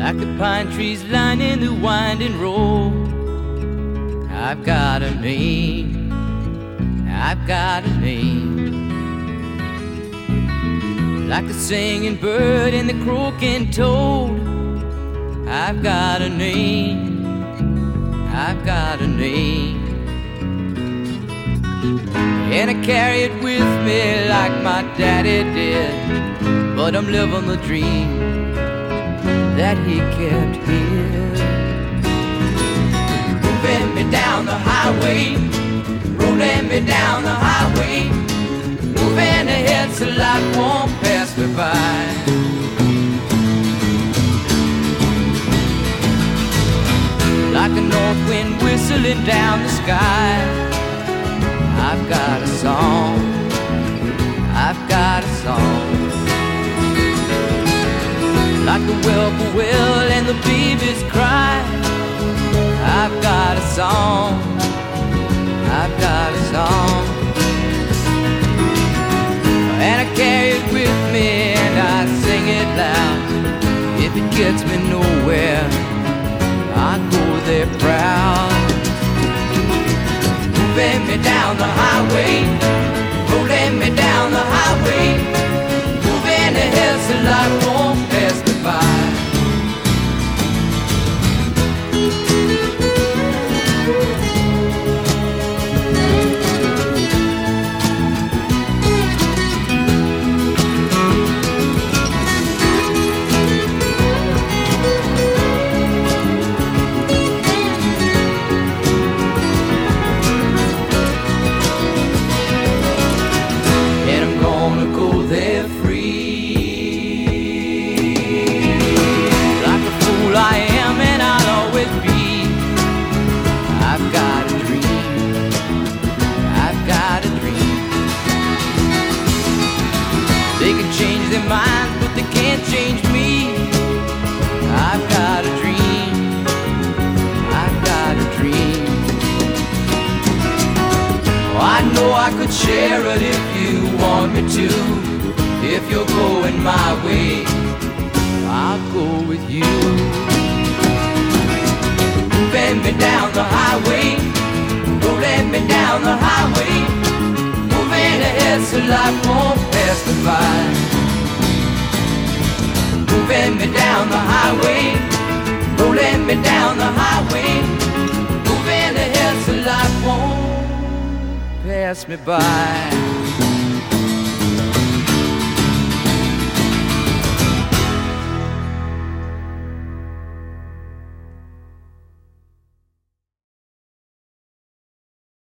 Like the pine trees lining the winding road, I've got a name, I've got a name. Like the singing bird and the croaking toad, I've got a name, I've got a name. And I carry it with me like my daddy did, but I'm living the dream that he kept here. Moving me down the highway, rolling me down the highway, moving ahead so life won't pass me by. Like a north wind whistling down the sky, I've got a song, I've got a song. Like the whippoorwill and the babies cry, I've got a song, I've got a song. And I carry it with me and I sing it loud. If it gets me nowhere, I go there proud. Moving me down the highway, rolling me down the highway, moving ahead so life won't pass me by. They can change their minds, but they can't change me. I've got a dream, I've got a dream. Oh, I know I could share it if you want me to. If you're going my way, I'll go with you. Moving me down the highway, rolling me down the highway, moving ahead so life won't pass me by. Moving me down the highway, rolling me down the highway, moving ahead so life won't pass me by.